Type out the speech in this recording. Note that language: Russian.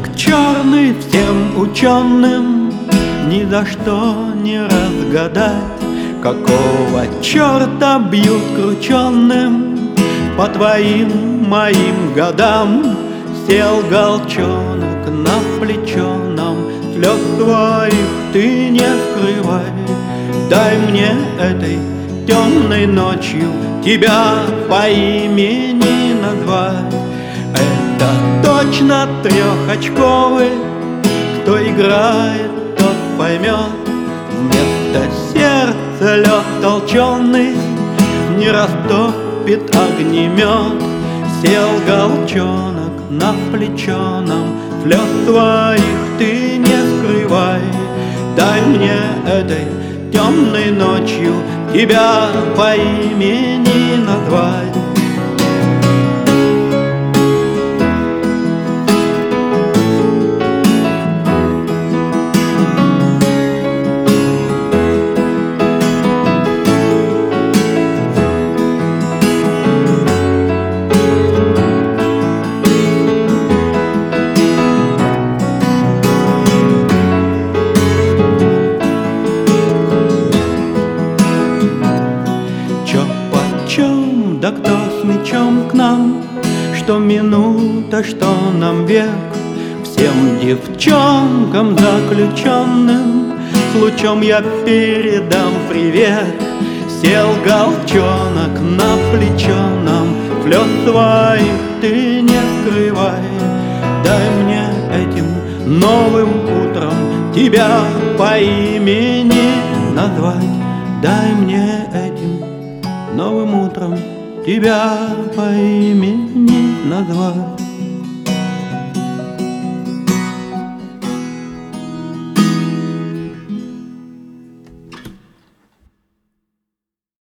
Мальчик черный, всем ученым ни за что не разгадать, какого черта бьют крученым по твоим, моим годам. Сел голчонок на плечо нам, слез твоих ты не скрывай. Дай мне этой темной ночью тебя по имени назвать. Это точно трехочковый, кто играет, тот поймет. Вместо сердца лед толченый не растопит огнемет. Сел голчонок на плечо нам, слез твоих ты не скрывай. Дай мне этой темной ночью тебя по имени назвать. Да кто с мечом к нам, что минута, что нам век. Всем девчонкам заключенным с лучом я передам привет. Сел голчонок на плечо нам, слез твоих ты не скрывай. Дай мне этим новым утром тебя по имени назвать. Дай мне этим новым утром тебя по имени назвать.